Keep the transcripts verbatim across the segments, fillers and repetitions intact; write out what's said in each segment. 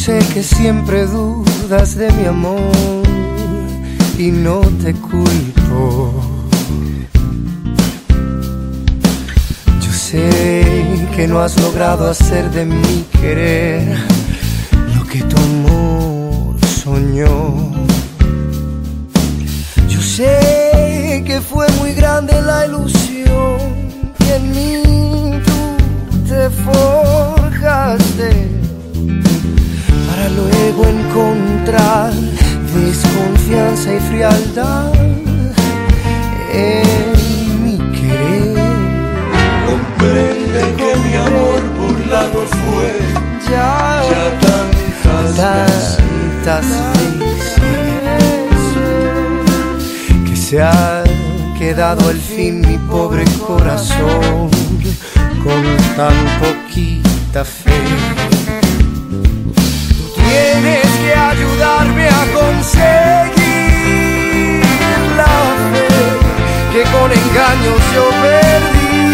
sé que siempre dudas de mi amor y no te culpo. Yo sé que no has logrado hacer de mi querer lo que tu amor soñó. Yo sé que fue muy grande la ilusión que en mí tú te forjaste, para luego encontrar desconfianza y frialdad en mi querer. Comprende que mi amor burlado fue ya, ya tantas, tantas veces que se ha quedado al fin mi pobre corazón con tan poquita fe. Tienes que ayudarme a conseguir la fe que con engaños yo perdí.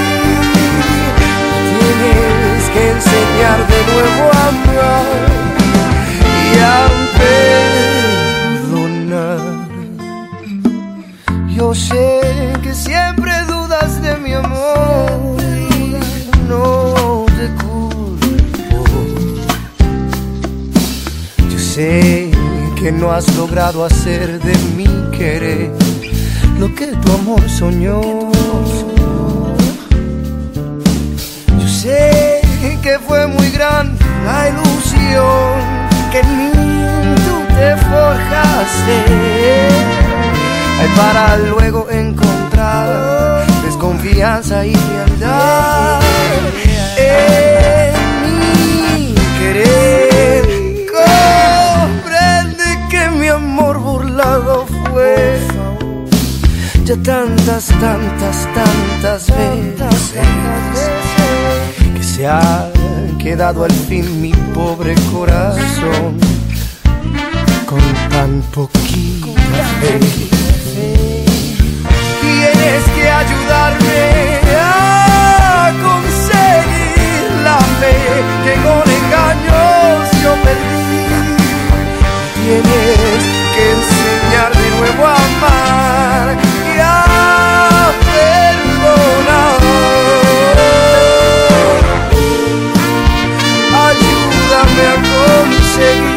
Tienes que enseñar de nuevo a amar y a perdonar. Yo sé que siempre dudas de mi amor, no te culpo. Yo sé que no has logrado hacer de mi querer lo que tu amor soñó. Yo sé que fue muy grande la ilusión que en mí tú te forjaste, ay, para luego encontrar desconfianza y frialdad en mi querer. Comprende que mi amor burlado fue ya tantas, tantas, tantas veces que se ha quedado al fin mi pobre corazón con tan poquita fe. Tienes que ayudarme a conseguir la fe que con engaños yo perdí. Tienes que enseñar de nuevo a amar y a perdonar. Ayúdame a conseguir